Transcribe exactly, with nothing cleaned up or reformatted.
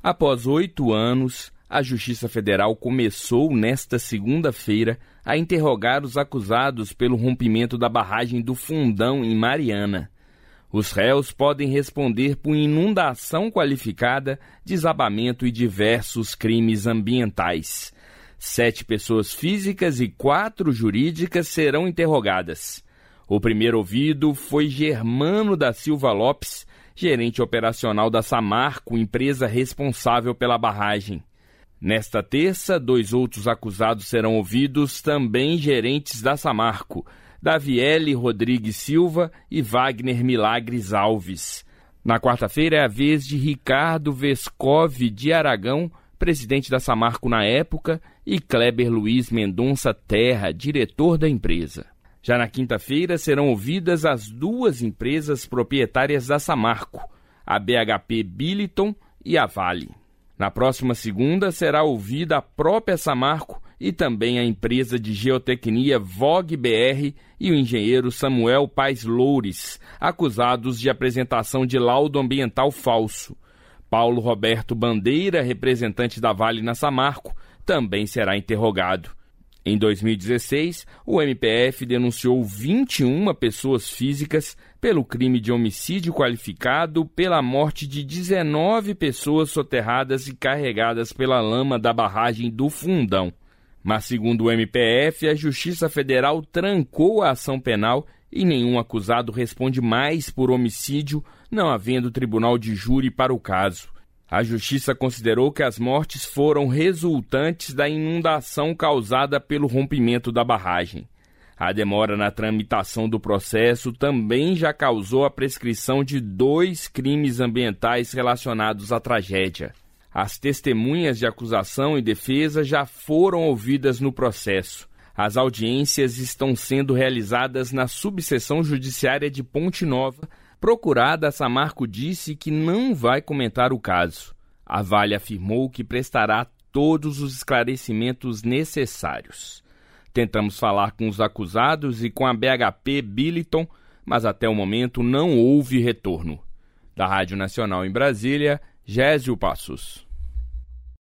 Após oito anos, a Justiça Federal começou nesta segunda-feira a interrogar os acusados pelo rompimento da barragem do Fundão, em Mariana. Os réus podem responder por inundação qualificada, desabamento e diversos crimes ambientais. Sete pessoas físicas e quatro jurídicas serão interrogadas. O primeiro ouvido foi Germano da Silva Lopes, gerente operacional da Samarco, empresa responsável pela barragem. Nesta terça, dois outros acusados serão ouvidos, também gerentes da Samarco, Daviele Rodrigues Silva e Wagner Milagres Alves. Na quarta-feira é a vez de Ricardo Vescov de Aragão, presidente da Samarco na época, e Kleber Luiz Mendonça Terra, diretor da empresa. Já na quinta-feira serão ouvidas as duas empresas proprietárias da Samarco, a B H P Billiton e a Vale. Na próxima segunda será ouvida a própria Samarco e também a empresa de geotecnia Vogue B R e o engenheiro Samuel Paes Loures, acusados de apresentação de laudo ambiental falso. Paulo Roberto Bandeira, representante da Vale na Samarco, também será interrogado. Em dois mil e dezesseis, o M P F denunciou vinte e uma pessoas físicas pelo crime de homicídio qualificado pela morte de dezenove pessoas soterradas e carregadas pela lama da barragem do Fundão. Mas, segundo o M P F, a Justiça Federal trancou a ação penal e nenhum acusado responde mais por homicídio, não havendo tribunal de júri para o caso. A Justiça considerou que as mortes foram resultantes da inundação causada pelo rompimento da barragem. A demora na tramitação do processo também já causou a prescrição de dois crimes ambientais relacionados à tragédia. As testemunhas de acusação e defesa já foram ouvidas no processo. As audiências estão sendo realizadas na subseção judiciária de Ponte Nova. Procurada, a Samarco disse que não vai comentar o caso. A Vale afirmou que prestará todos os esclarecimentos necessários. Tentamos falar com os acusados e com a B H P Billiton, mas até o momento não houve retorno. Da Rádio Nacional em Brasília, Gésio Passos.